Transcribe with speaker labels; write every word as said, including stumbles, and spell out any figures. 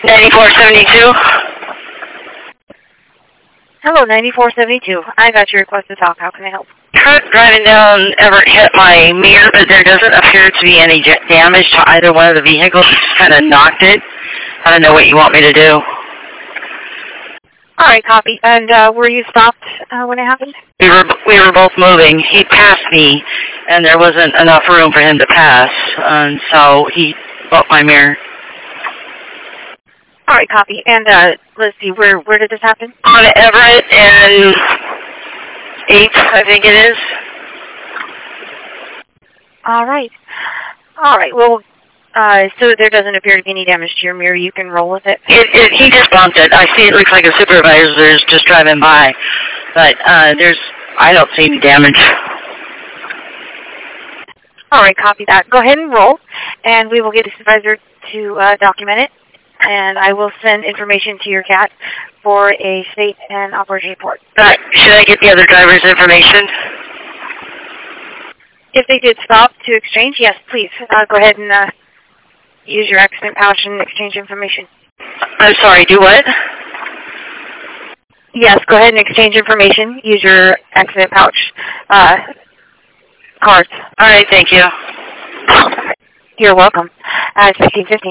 Speaker 1: ninety-four seventy-two.
Speaker 2: Hello, ninety-four seventy-two. I got your request to talk. How can I help?
Speaker 1: Truck driving down Everett hit my mirror, but there doesn't appear to be any j- damage to either one of the vehicles. Just kind of knocked it. I don't know what you want me to do.
Speaker 2: All right, copy. And uh, were you stopped uh, when it happened?
Speaker 1: We were we were both moving. He passed me, and there wasn't enough room for him to pass, and so he bumped my mirror.
Speaker 2: All right, copy. And uh, let's see, where where did this happen?
Speaker 1: On Everett and eighth, I think it is.
Speaker 2: All right. All right. Well, uh, so there doesn't appear to be any damage to your mirror. You can roll with it.
Speaker 1: It, it he just bumped it. I see it looks like a supervisor is just driving by, but uh, there's I don't see any damage.
Speaker 2: All right, copy that. Go ahead and roll, and we will get the supervisor to uh, document it, and I will send information to your cat for a state and operation report.
Speaker 1: Uh, should I get the other driver's information?
Speaker 2: If they did stop to exchange, yes, please. Uh, go ahead and uh, use your accident pouch and exchange information.
Speaker 1: I'm sorry, do what?
Speaker 2: Yes, go ahead and exchange information. Use your accident pouch uh, cards.
Speaker 1: All right, thank you.
Speaker 2: You're welcome. Uh, it's fifteen fifteen.